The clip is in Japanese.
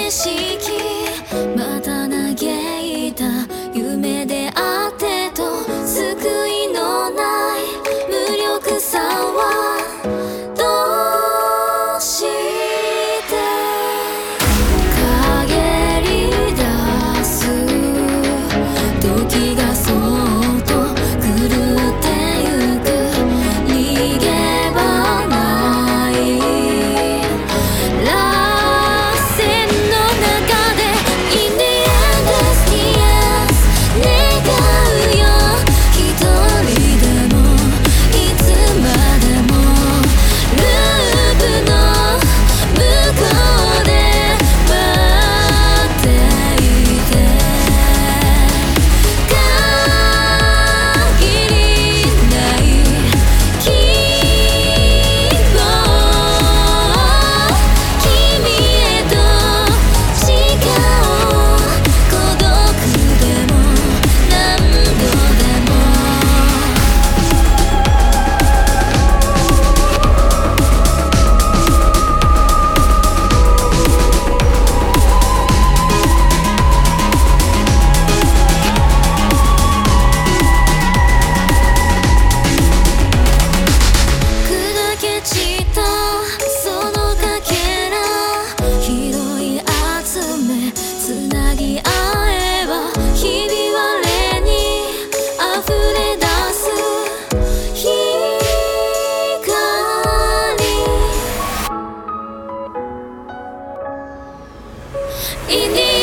景色また嘆いた夢であってと救いのない無力さはどうして陰り出す時がそっと狂ってゆく逃げ場ない螺旋の中で In the endless years 願うよ一人でもいつまでもループの向こうで待っていて限りない希望君へと誓おう孤独でも何度でも砕け散ったそのかけら拾い集めつなぎ合えばひび割れに溢れ出す光 In the